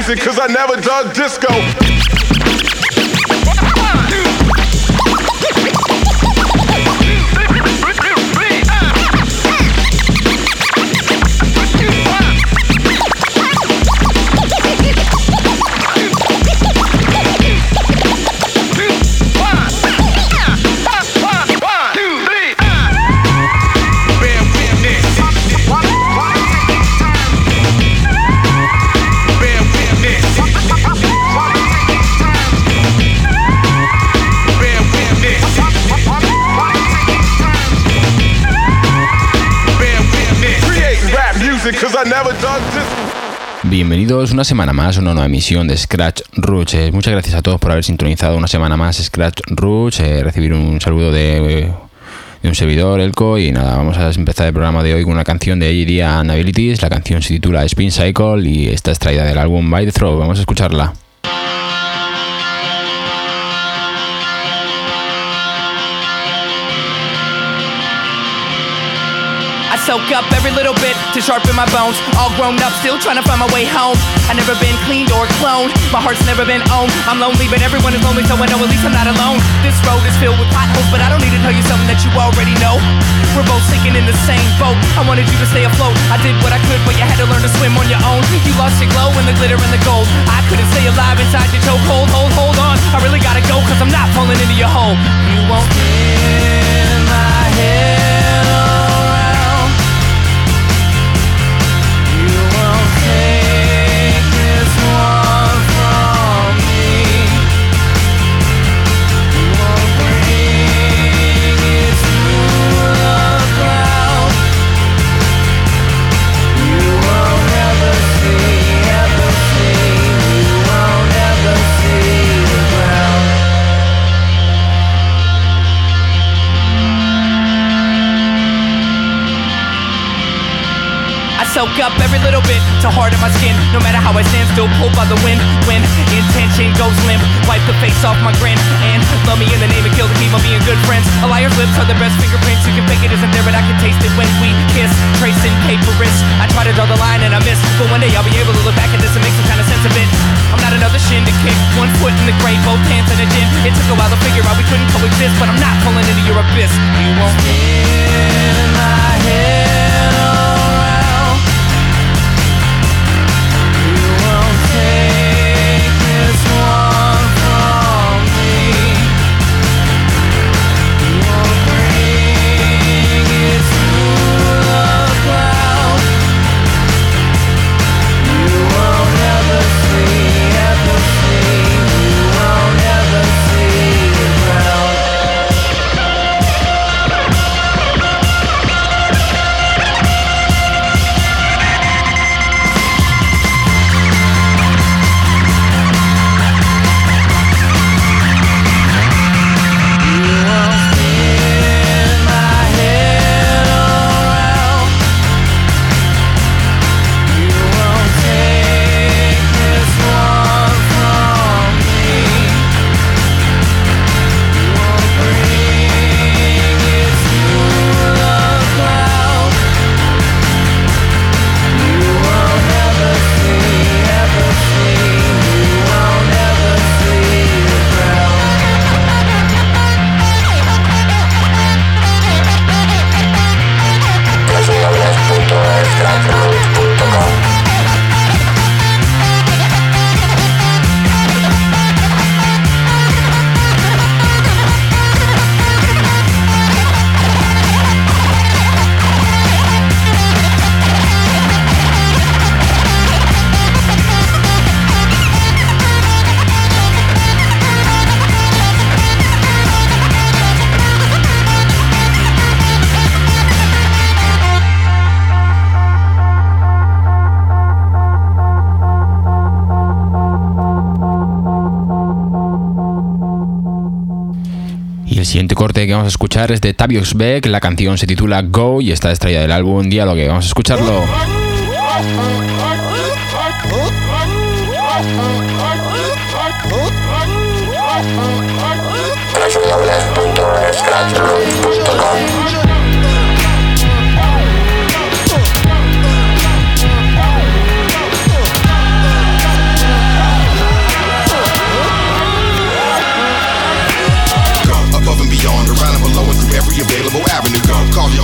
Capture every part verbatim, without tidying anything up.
music, cause I never dug disco. Bienvenidos una semana más a una nueva emisión de Scratch Roots. Eh, muchas gracias a todos por haber sintonizado una semana más Scratch Roots. Eh, recibir un saludo de, de un servidor, Elko. Y nada, vamos a empezar el programa de hoy con una canción de A D and Abilities. La canción se titula Spin Cycle y está extraída del álbum By The Throw. Vamos a escucharla. Soak up every little bit to sharpen my bones. All grown up, still trying to find my way home. I've never been cleaned or cloned. My heart's never been owned. I'm lonely, but everyone is lonely, so I know at least I'm not alone. This road is filled with potholes, but I don't need to tell you something that you already know. We're both sinking in the same boat. I wanted you to stay afloat. I did what I could, but you had to learn to swim on your own. You lost your glow in the glitter and the gold. I couldn't stay alive inside your chokehold. Hold, hold on. I really gotta go, cause I'm not falling into your hole. You won't spin my head. Soak up every little bit to harden my skin. No matter how I stand, still pulled by the wind. When intention goes limp, wipe the face off my grin. And love me in the name of kill to keep on being good friends. A liar's lips are the best fingerprints. You can fake it isn't there, but I can taste it when we kiss. Tracing paper wrists. I try to draw the line and I miss, but one day I'll be able to look back at this and make some kind of sense of it. I'm not another shin to kick. One foot in the grave, both hands in a gin. It took a while to figure out we couldn't coexist, but I'm not falling into your abyss. You won't spin my head. El siguiente corte que vamos a escuchar es de Tavius Beck. La canción se titula Go y está extraída del álbum Dialogue. Vamos a escucharlo. w w w punto scratch root punto com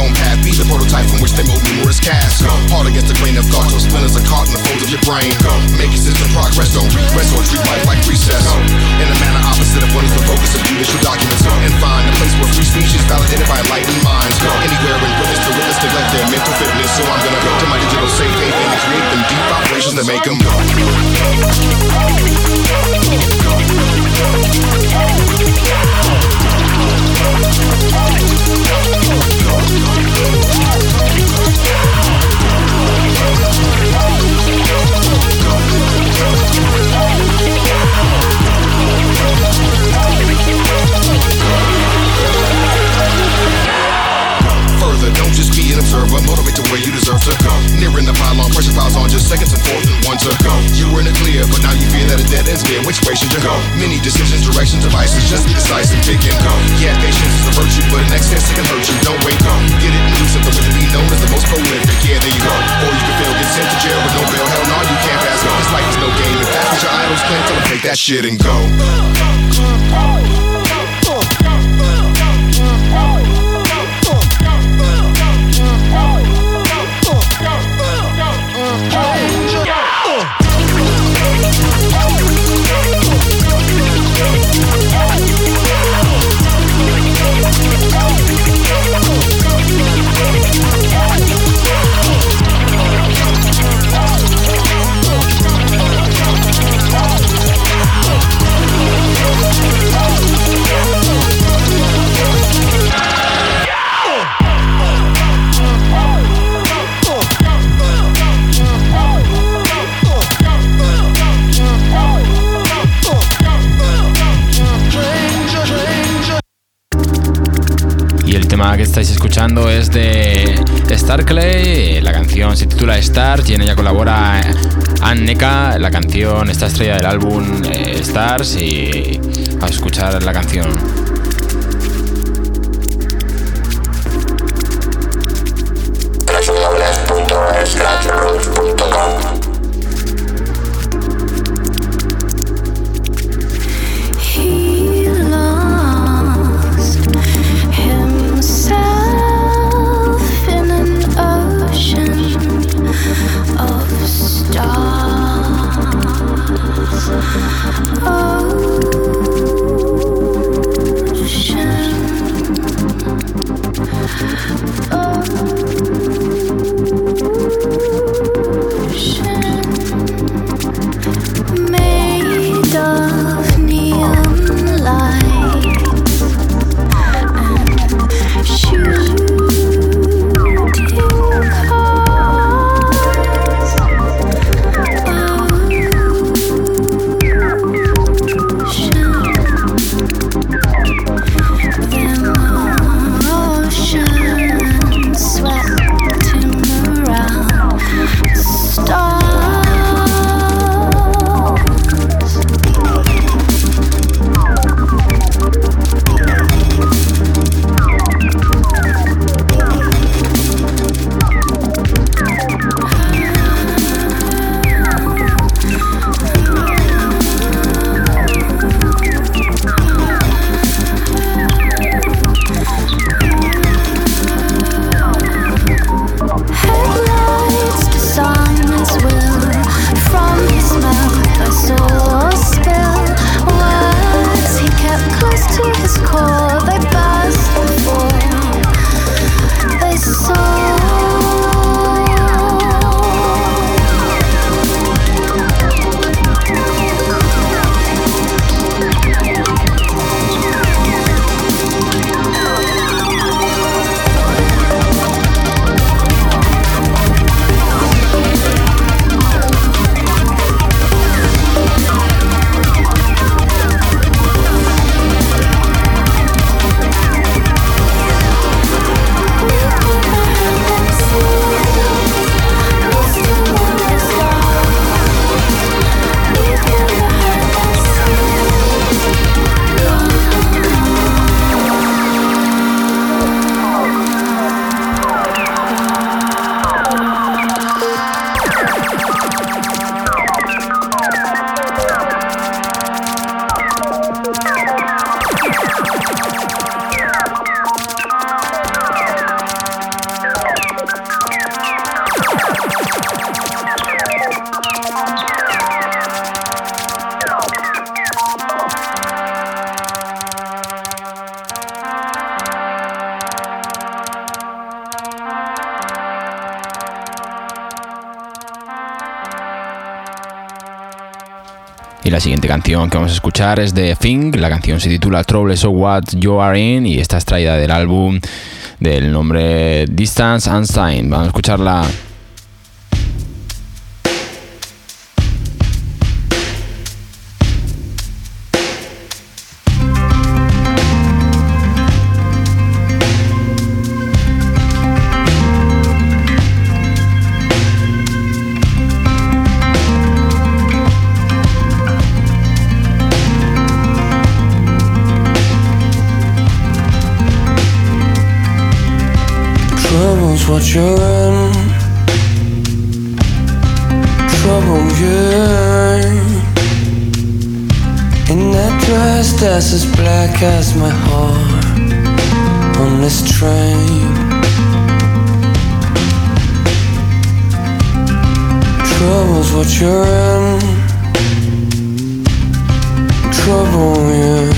own path, be the prototype from which they mold numerous casks. Hard against the grain of thought, till splinters are caught in the folds of your brain. Make consistent progress, don't regress or treat life like recess. In a manner opposite of what is the focus of judicial documents. And find a place where free speech is validated by enlightened minds. Anywhere in witness to witness neglect their mental fitness. So I'm gonna go to my digital safe haven and create them deep operations that make them go. Further, don't just be an observer, motivate to where you deserve to go. Nearing the pylon, pressure piles on just seconds and fourth and one to go. You were in the clear, but now you fear that a dead end's near. Which way should you go? Many decisions, directions, devices, just be decisive, pick and go. Yeah, patience is a virtue, but an excess it can hurt you. Don't wait, go. Get it and do something with it, be known as the most prolific. Yeah, there you go. Or you can fail, get sent to jail with no bail. Hell no, you can't pass go. This life is no game. If that's what your idols claim, tell them take that shit and go. Que estáis escuchando es de Starclay, la canción se titula Stars y en ella colabora Anneka, la canción está estrella del álbum eh, Stars y a escuchar la canción. w w w punto scratch roots punto com. Sweat. Y la siguiente canción que vamos a escuchar es de Fink. La canción se titula Trouble So What You Are In y está extraída del álbum del nombre Distance and Sign. Vamos a escucharla. What you're in, trouble you're in that dress that's as black as my heart on this train. Trouble's what you're in, trouble you're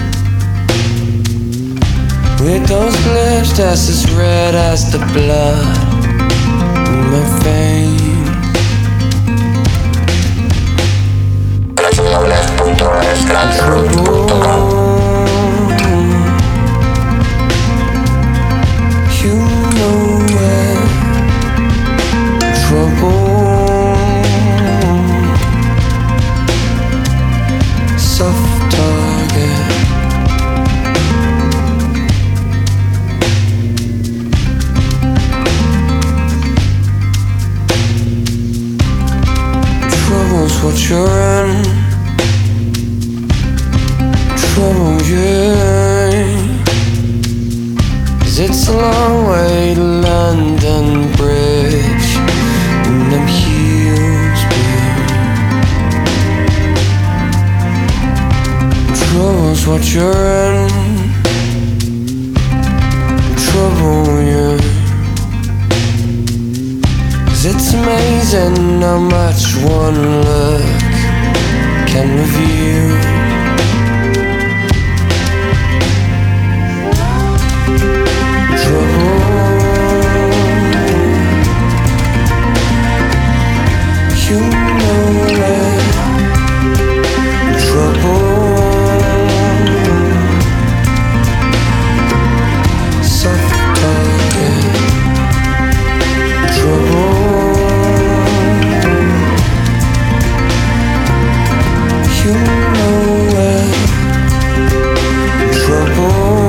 with those lips that's as red as the blood in my veins. You know where trouble, soft target. What you're in, trouble you're in, 'cause it's a long way to London Bridge and them heels bleed. Trouble's what you're in, trouble you're in. It's amazing how much one look can reveal. Trouble, you know it. Trouble, soft target. Trouble. You know it, trouble,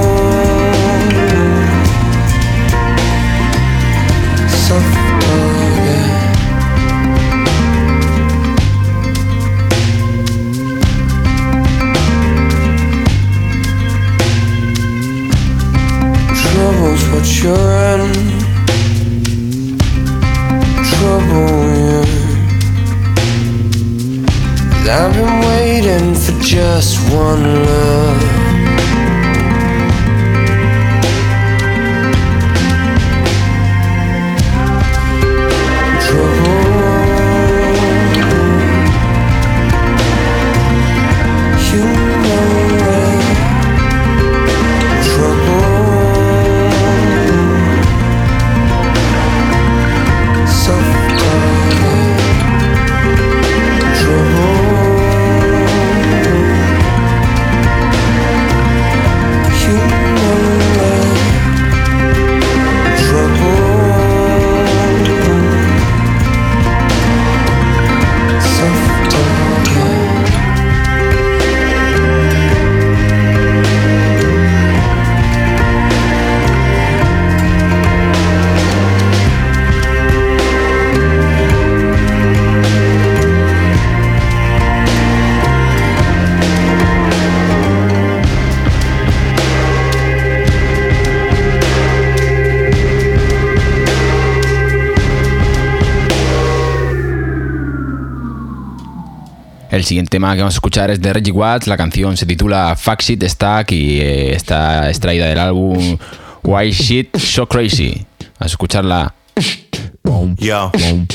soft target. Trouble's what you're in, trouble you're in. I've been waiting for just one love. Trouble, you know it. Trouble, soft target. Trouble. El siguiente tema que vamos a escuchar es de Reggie Watts. La canción se titula Fuck Shit Stack y eh, está extraída del álbum Why Shit So Crazy. Vamos a escucharla. Yo.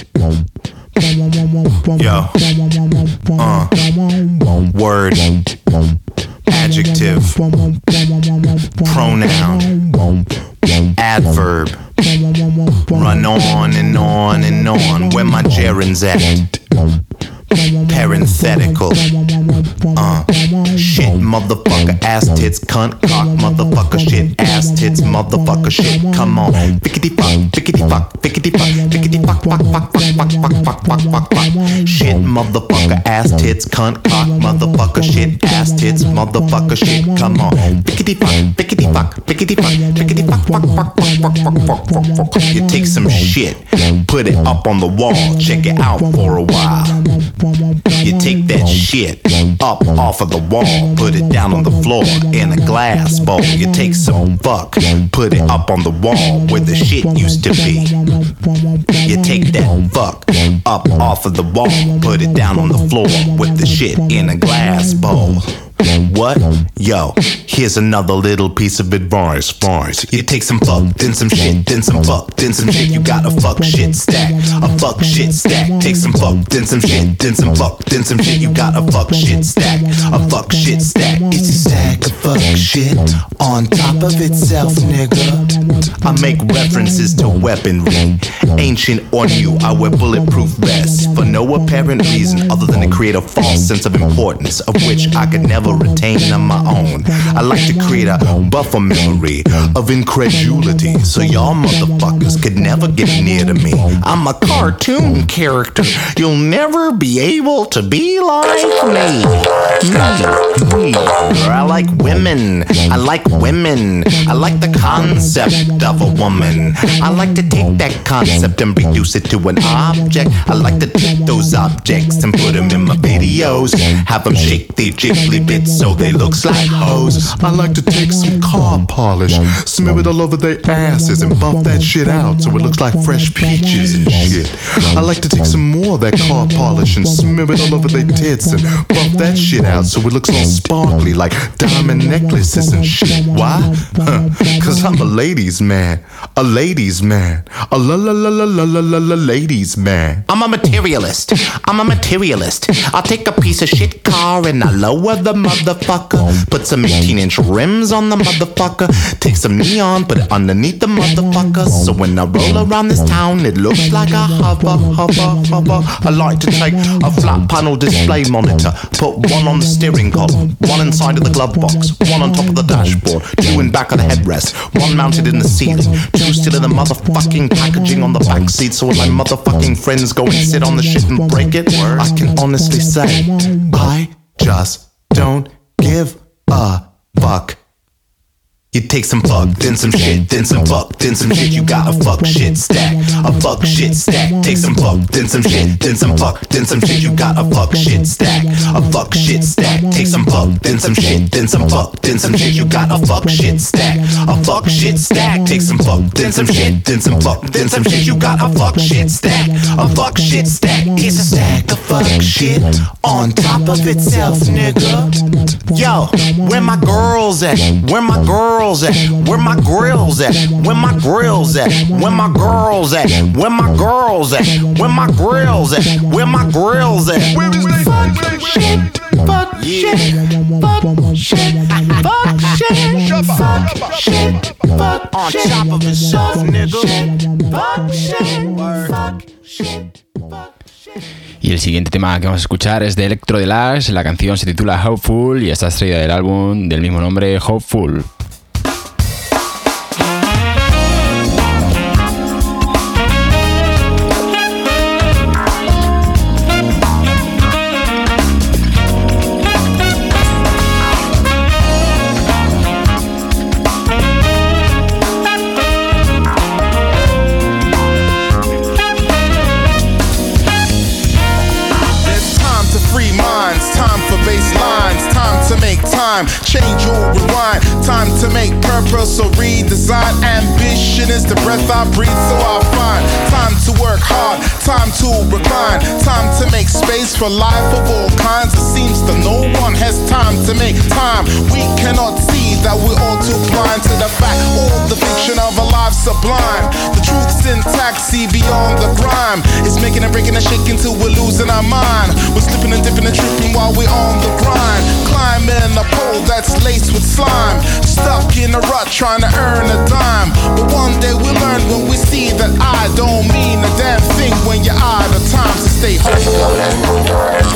Yo. Uh. Word. Adjective. Pronoun. Adverb. Run on and on and on. Where my gerunds at? Parenthetical. Uh, shit, motherfucker, ass tits, cunt, cock, motherfucker, shit, ass tits, motherfucker, shit. Come on, fickety fuck, fickety fuck, fickety fuck, fickety fuck, fuck, fuck, fuck, fuck, fuck, fuck, fuck, fuck, fuck. Shit, motherfucker, ass tits, cunt, cock, motherfucker, shit, ass tits, motherfucker, shit. Come on, fickety fuck, fickety fuck, fickety fuck, fickety fuck, fuck, fuck, fuck, fuck, fuck, fuck, fuck, fuck. You take some shit, put it up on the wall, check it out for a while. You take that shit up off of the wall, put it down on the floor in a glass bowl. You take some fuck, put it up on the wall where the shit used to be. You take that fuck up off of the wall, put it down on the floor with the shit in a glass bowl. What? Yo, here's another little piece of advice. Bars. You take some fuck, then some shit, then some fuck, then some shit. You got a fuck shit stack, a fuck shit stack. Take some fuck, then some shit, then some fuck, then some shit. You got a fuck shit stack, a fuck shit stack. It's a stack of fuck shit on top of itself, nigga. I make references to weaponry, ancient or new. I wear bulletproof vests for no apparent reason other than to create a false sense of importance, of which I could never retain on my own. I like to create a buffer memory of incredulity, so y'all motherfuckers could never get near to me. I'm a cartoon character. You'll never be able to be like me. Me. Me. I like women. I like women. I like the concept of a woman. I like to take that concept and reduce it to an object. I like to take those objects and put them in my videos. Have them shake their jiggly bits so they looks like hoes. I like to take some car polish, smear it all over their asses and buff that shit out so it looks like fresh peaches and shit. I like to take some more of that car polish and smear it all over their tits and buff that shit out so it looks all sparkly like diamond necklaces and shit. Why? Huh. Cause I'm a ladies man, a ladies man, a la la la la la la la la ladies man. I'm a materialist. I'm a materialist. I'll take a piece of shit car and I lower the motherfucker. Put some eighteen inch rims on the motherfucker. Take some neon, put it underneath the motherfucker. So when I roll around this town, it looks like a hover, hover, hover. I like to take a flat panel display monitor, put one on the steering column, one inside of the glove box, one on top of the dashboard, two in back of the headrest, one mounted in the ceiling, two still in the motherfucking packaging on the back seat. So when my motherfucking friends go and sit on the shit and break it, I can honestly say I just don't give a fuck. You take some fuck, then some shit, then some fuck, then some shit. You got a fuck shit stack, a fuck shit stack. Take some fuck, then some shit, then some fuck, then some shit. You got a fuck shit stack, a fuck shit stack. Take some fuck, then some shit, then some fuck, then some shit. You got a fuck shit stack, a fuck shit stack. Take some fuck, then some shit, then some fuck, then some shit. You got a fuck shit stack, a fuck shit stack. It's a stack of fuck shit on top of itself, nigga. Yo, where my girls at? Where my girls? At? Where my grills at? Where my grills at? Where my girls at? Where my girls at? Where my grills at? Where my grills at? Where is they? Fuck shit, fuck shit, fuck shit, fuck shit, fuck shit, fuck on top of itself, nigga. Fuck shit, fuck shit, fuck shit. Y el siguiente tema que vamos a escuchar es de Electro Deluxe. La canción se titula Hopeful y está extraída del álbum del mismo nombre, Hopeful. Change or rewind, time to make purpose or redesign. Ambition is the breath I breathe, so I find time to work hard, time to recline, time to make space for life of all kinds. It seems that no one has time to make time. We cannot see that we're all too blind to the fact all the fiction of a life sublime. The truth syntax, see beyond the grime. It's making and breaking and shaking till we're losing our mind. We're slipping and dipping and tripping while we're on the grind. Climbing a pole that's laced with slime. Stuck in a rut trying to earn a dime. But one day we'll learn when we see that I don't mean a damn thing when you're out of time. So stay hopeful.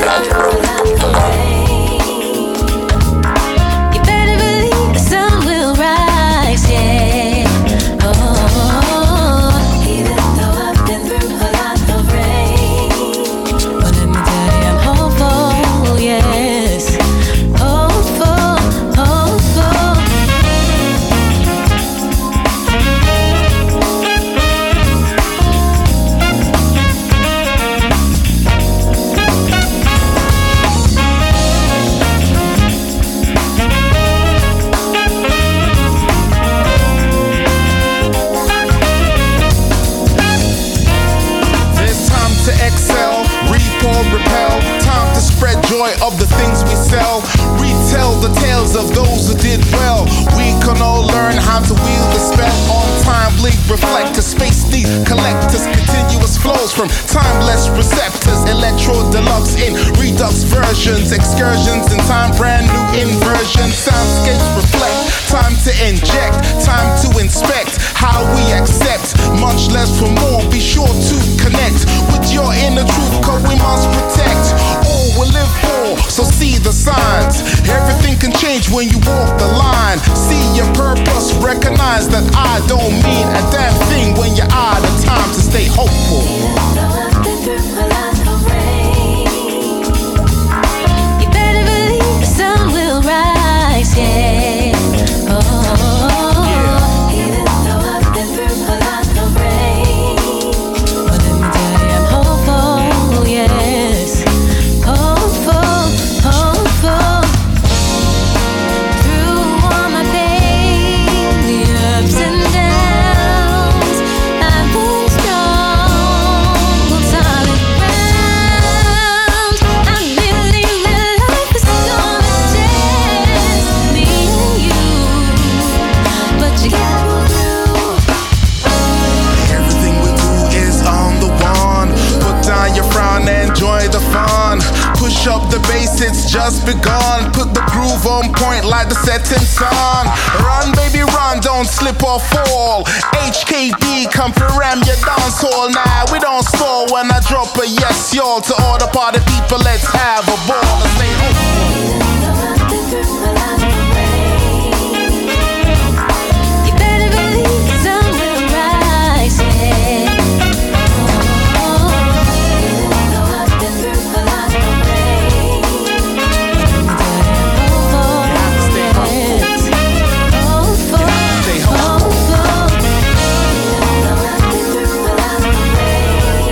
tales of those who did well. We can all learn how to wield the spell on time. Blink, reflect to space deep collectors. Continuous flows from timeless receptors. Electro deluxe in redux versions. Excursions in time, brand new inversion. Soundscapes reflect. Time to inject. Time to inspect how we accept. Much less for more. Be sure to connect with your inner truth, cause we must protect. All will live for, so see the signs. Everything can change when you walk the line. See your purpose, recognize that I don't mean a damn thing when you're out of time to stay hopeful. You better believe the sun will rise, yeah. Oh, yeah. Even though I've been through a lot of rain, but let me tell you, I'm hopeful, yes. Hopeful, hopeful. Through all my pain, the ups and downs, I've been strong on solid ground. I believe that life is gonna test me and you, but you gotta go through. Everything we do is on the one. Put down your frown and enjoy the fun. Push up the bass, it's just begun. Put the groove on point like the setting sun. Run, baby, run, don't slip or fall. H K B, come for ram your dance hall now. We don't stall when I drop a yes, y'all. To all the party people, let's have a ball. Let's stay hopeful. You better believe the sun will rise, yeah. Oh, even though I've been through a lot of rain, let me tell you, I'm hopeful, yes. Hopeful, Stay hopeful. hopeful. Even though I've been through a lot of rain,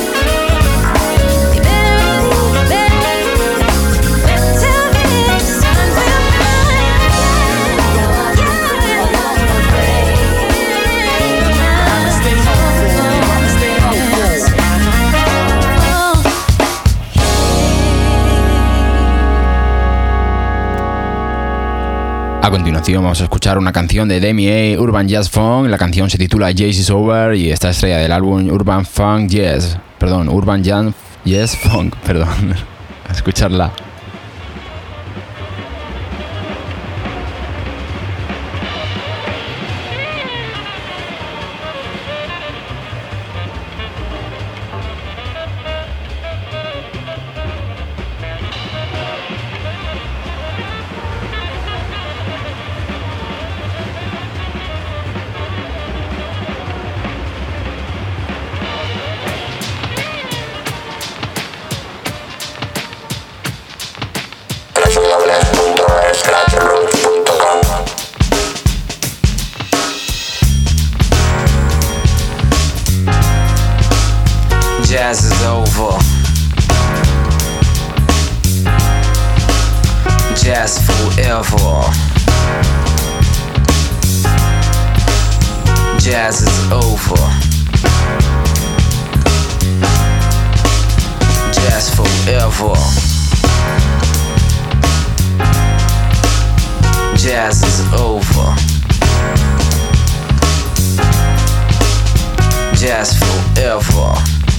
you better believe, better believe, better tell me the sun will rise, yeah. Stay hopeful, stay hopeful. A continuación vamos a escuchar una canción de Demi A, Urban Jazz Funk. La canción se titula Jazz is Over y está estrella del álbum Urban Funk Jazz. Perdón, Urban Jazz, Jazz Funk, perdón. A escucharla. Jazz is over. Jazz forever. Jazz is over. Jazz forever. Jazz is over. Jazz forever.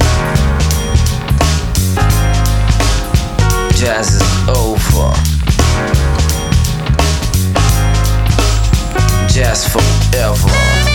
Jazz is over. Jazz forever.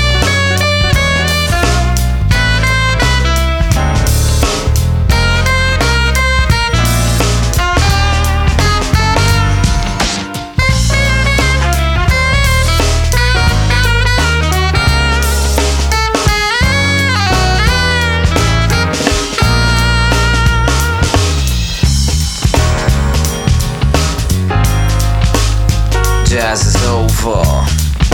Jazz is over.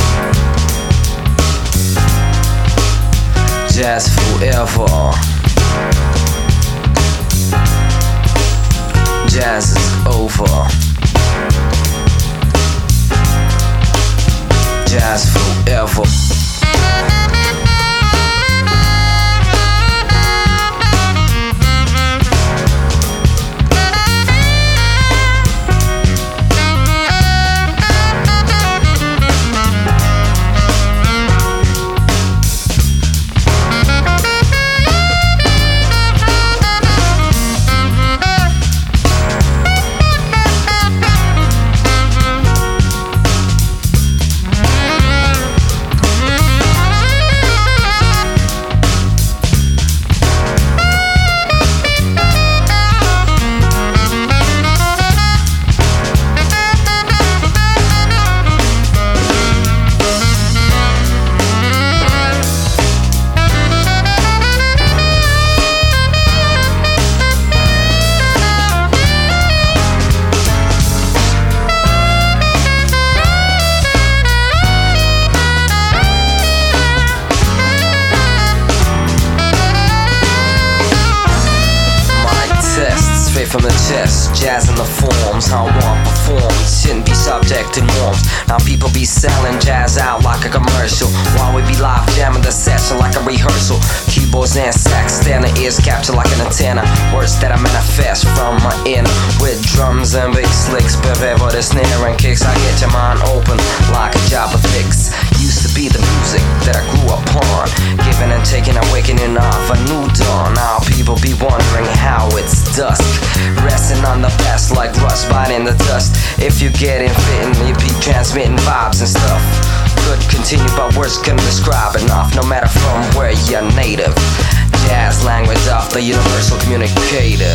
Jazz forever. Jazz is over. Jazz forever. from the chest, jazz in the forms, how one performs, shouldn't be subject to norms. Now people be selling jazz out like a commercial, while we be live jamming the session like a rehearsal. Keyboards and sax, stand the ears captured like an antenna. Words that I manifest from my inner, with drums and big slicks, prepare for the snare and kicks. I get your mind open like a job of fix. Used to be the music that I grew up on, giving and taking, awakening off a new dawn. Now people be wondering how it's dusk, resting on the best like rust biting the dust. If you get in fitting, you be transmitting vibes and stuff. Could continue but words couldn't describe enough, no matter from where you're native. Jazz language of the universal communicator.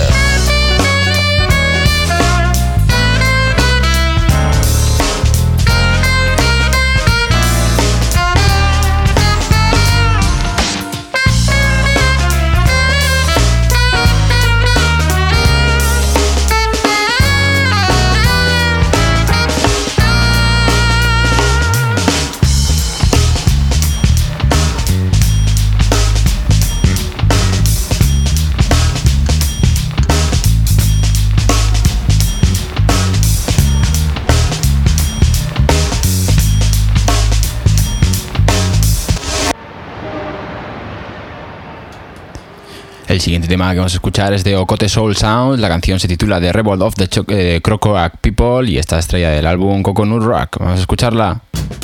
El siguiente tema que vamos a escuchar es de Okote Soul Sound. La canción se titula The Revolt of the Cho- eh, Crocoac People y está estrella del álbum Coconut Rock. Vamos a escucharla.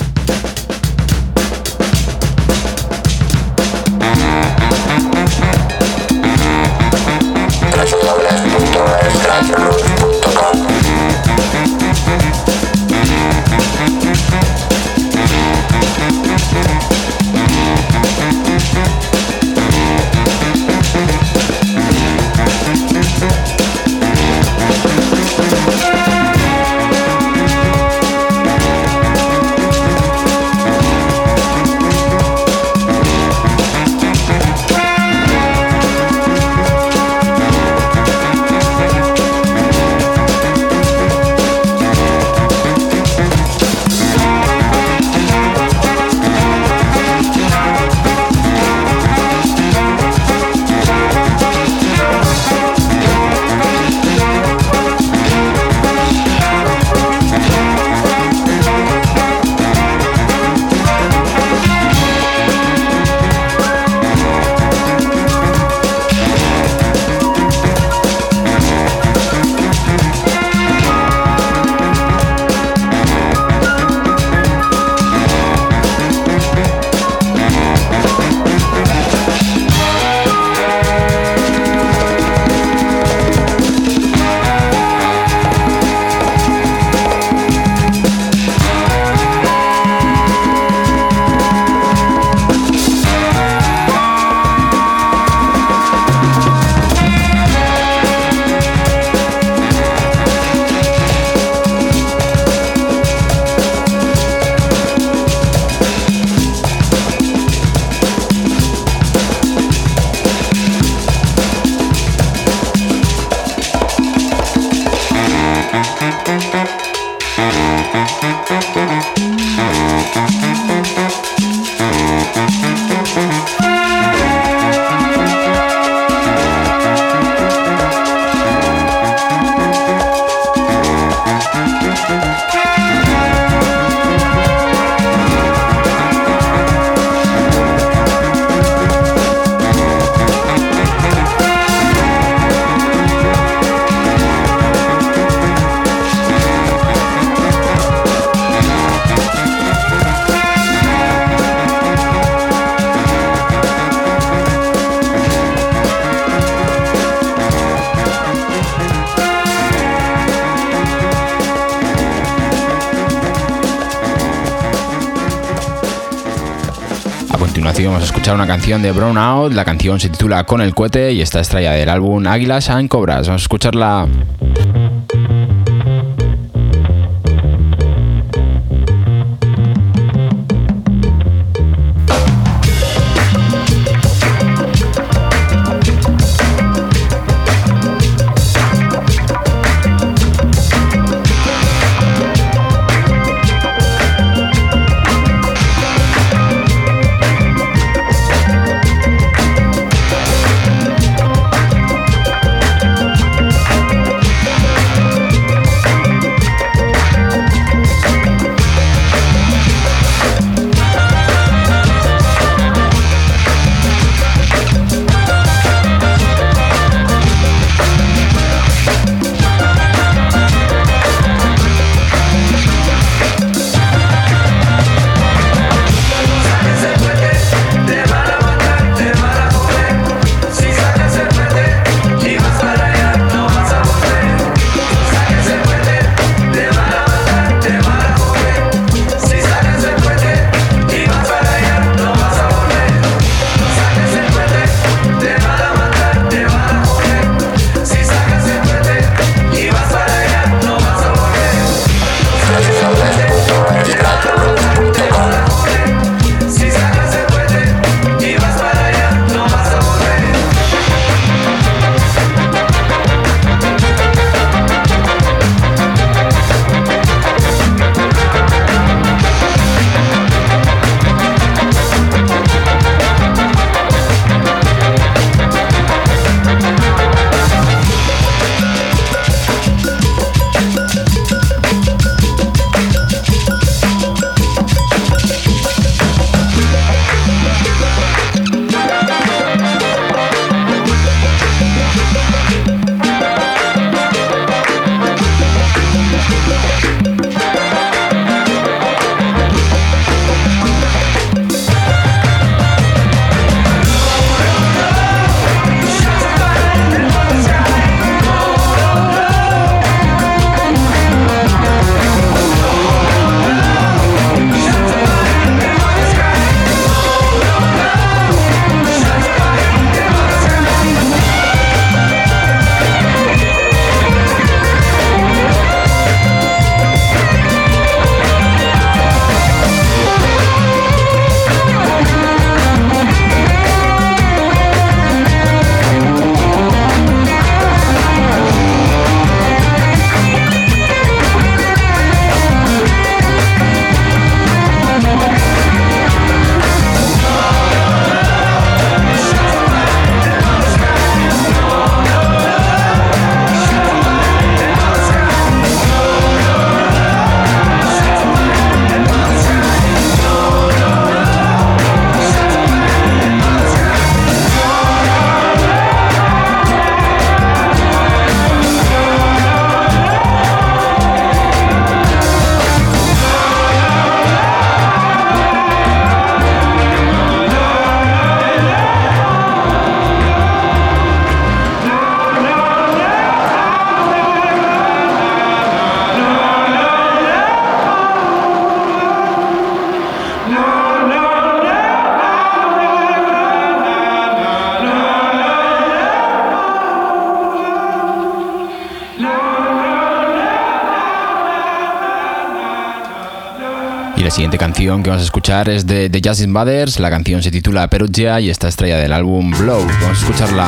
Vamos a escuchar una canción de Brown Out. La canción se titula Con el cohete y está extraída del álbum Águilas and Cobras. Vamos a escucharla. We'll be right back. siguiente canción que vamos a escuchar es de The Jazz Invaders. La canción se titula Perugia y está extraída del álbum Blow. Vamos a escucharla.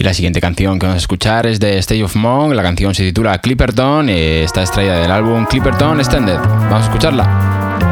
Y la siguiente canción que vamos a escuchar es de State of Monk. La canción se titula Clipperton y está extraída del álbum Clipperton Extended. Vamos a escucharla.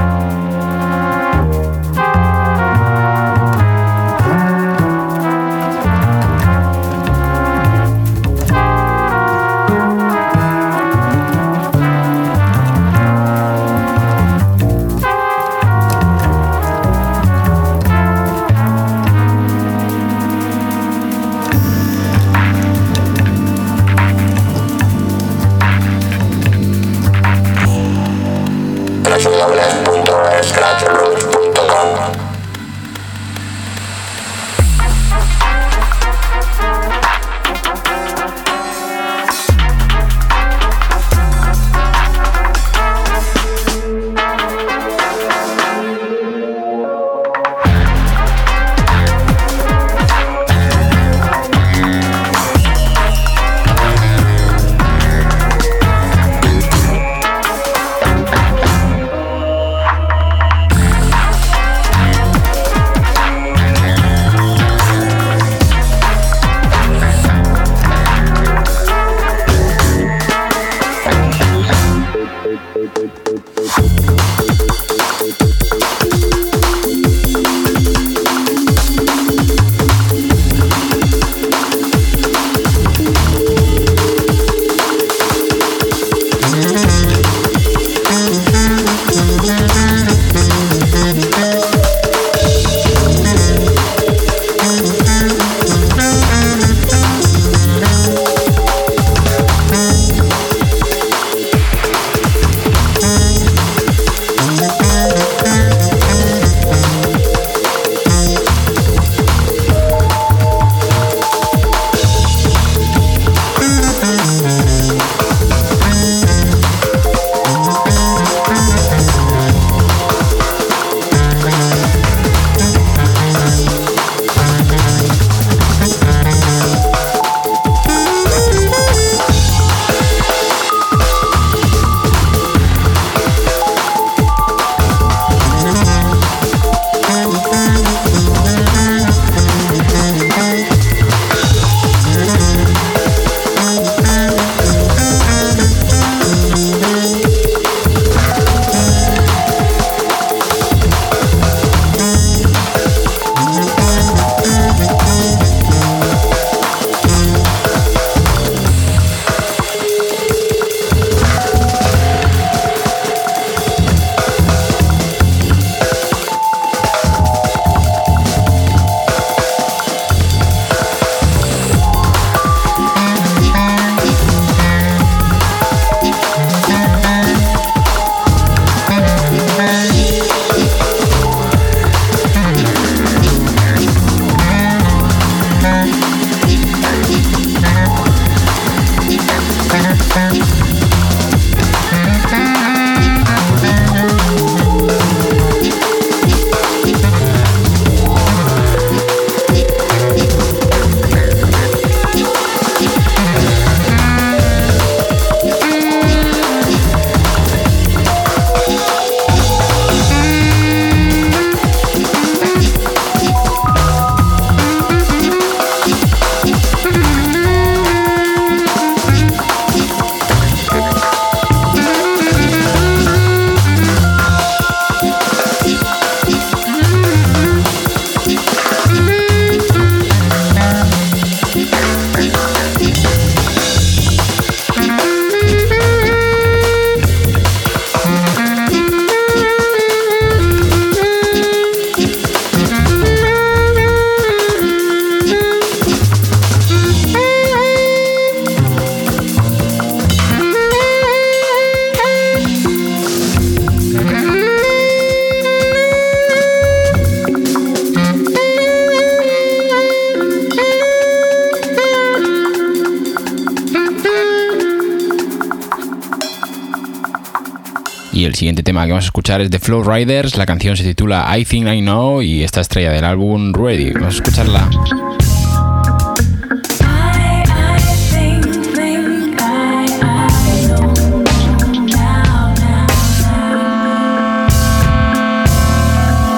Y el siguiente tema que vamos a escuchar es de Flow Riders. La canción se titula I Think I Know y está estrella del álbum Ready. Vamos a escucharla.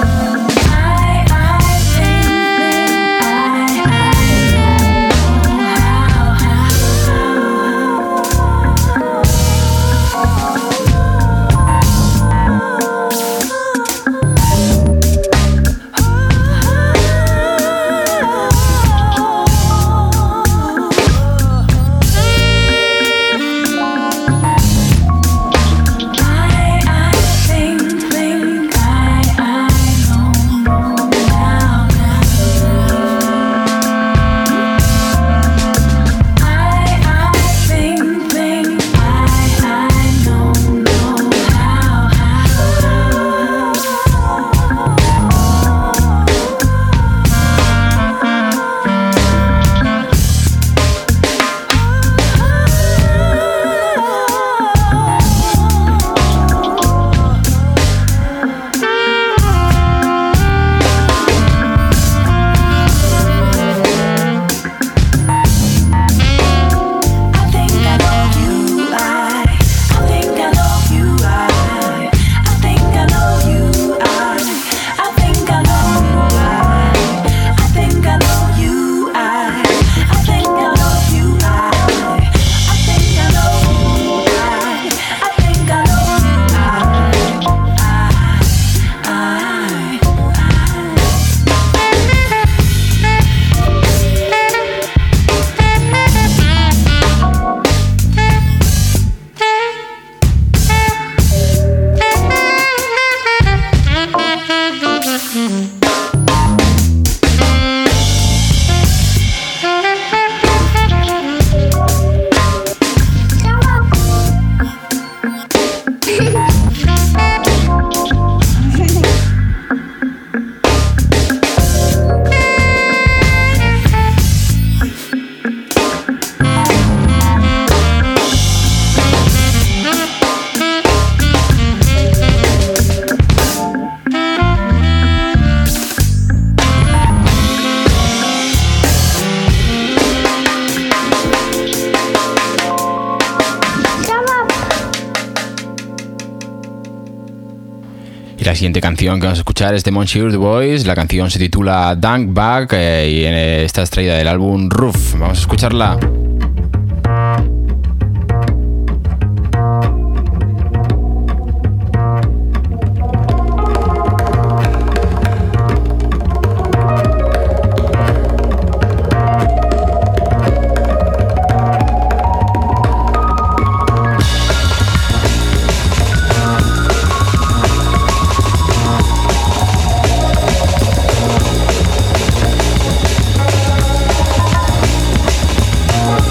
I la siguiente canción que vamos a escuchar es de Monsieur The Boys. La canción se titula Dunk Back eh, y eh, está extraída del álbum Roof. Vamos a escucharla. We'll be right back.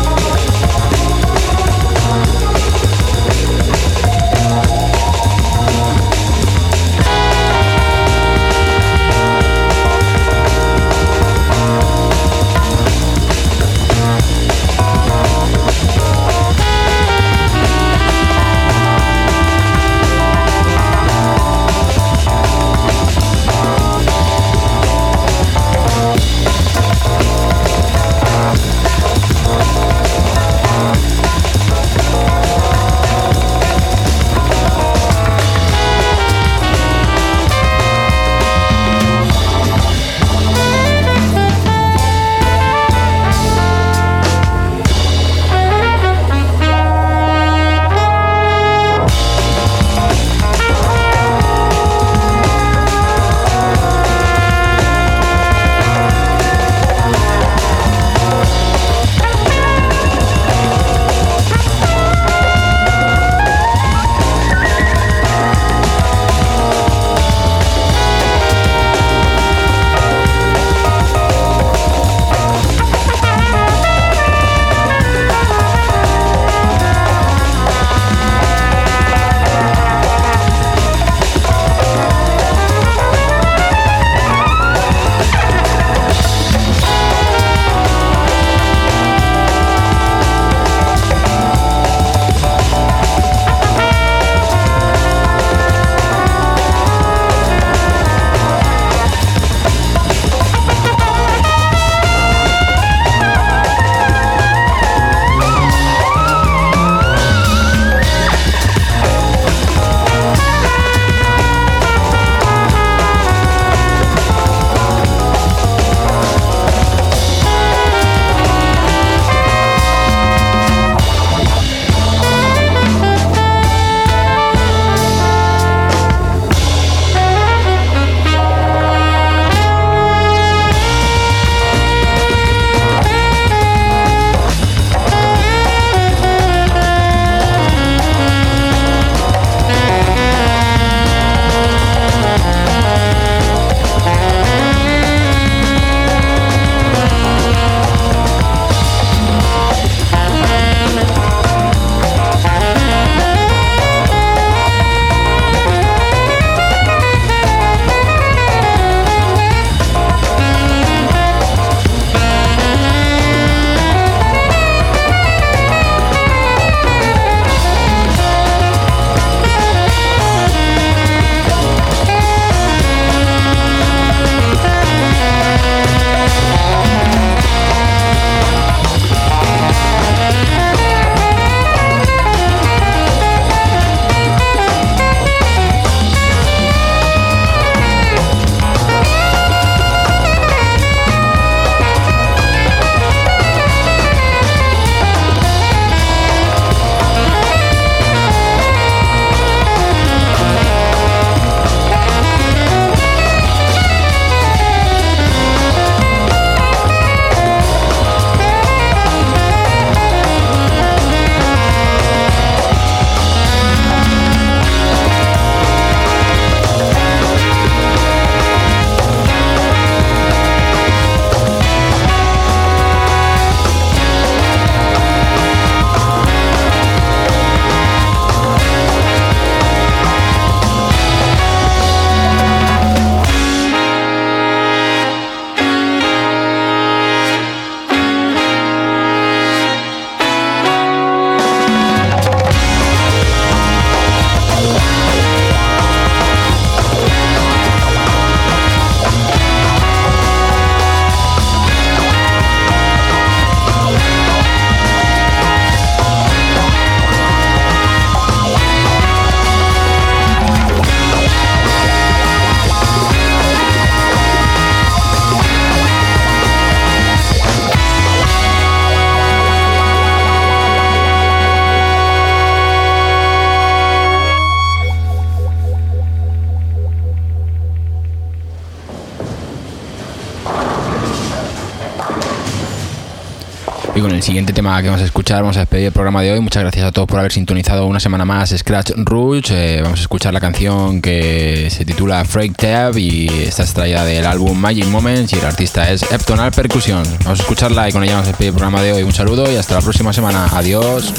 Y con el siguiente tema que vamos a escuchar vamos a despedir el programa de hoy. Muchas gracias a todos por haber sintonizado una semana más Scratch Rouge. Eh, vamos a escuchar la canción que se titula Freak Tab y está extraída del álbum Magic Moments y el artista es Eptonal Percussion. Vamos a escucharla y con ella vamos a despedir el programa de hoy. Un saludo y hasta la próxima semana. Adiós.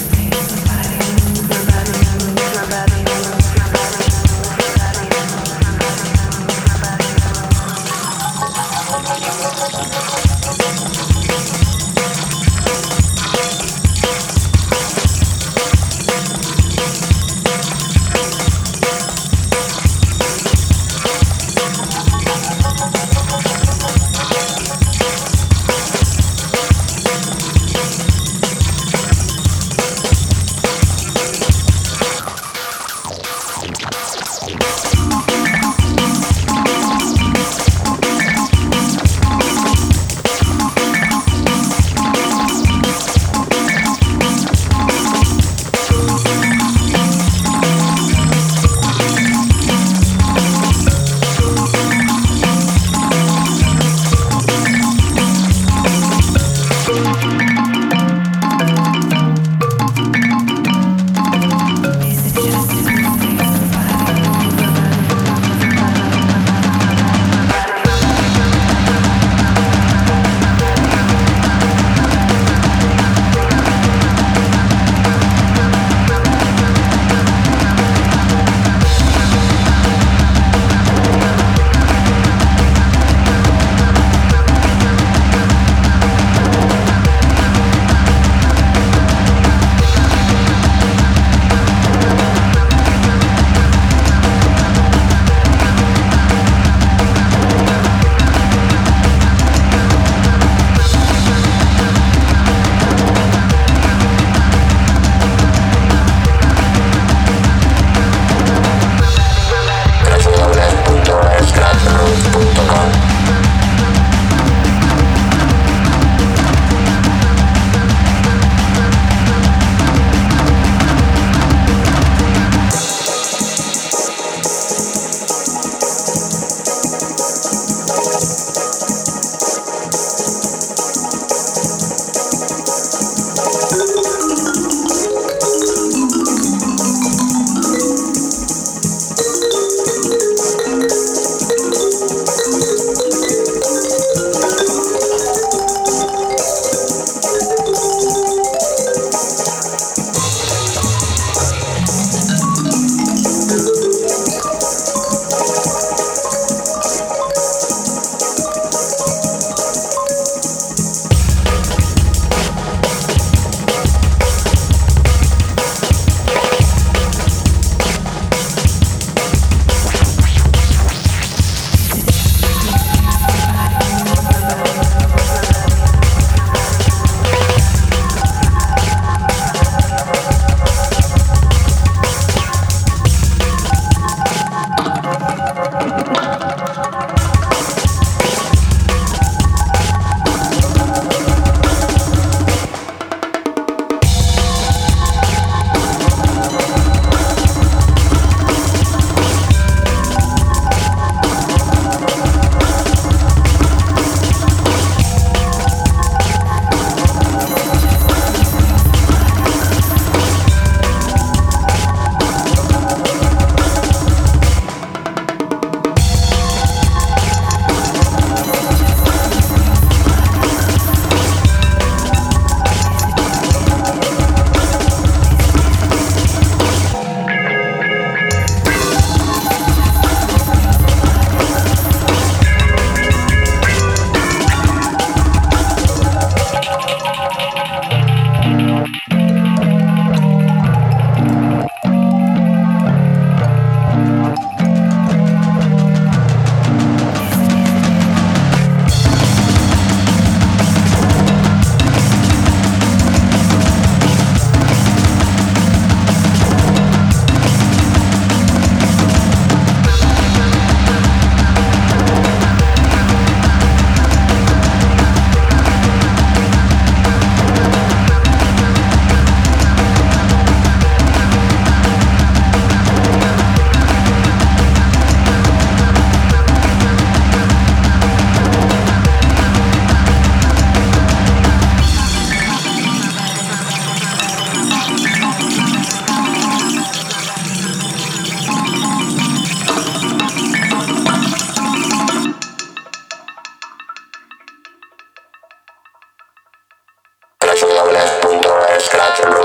scratch and roll.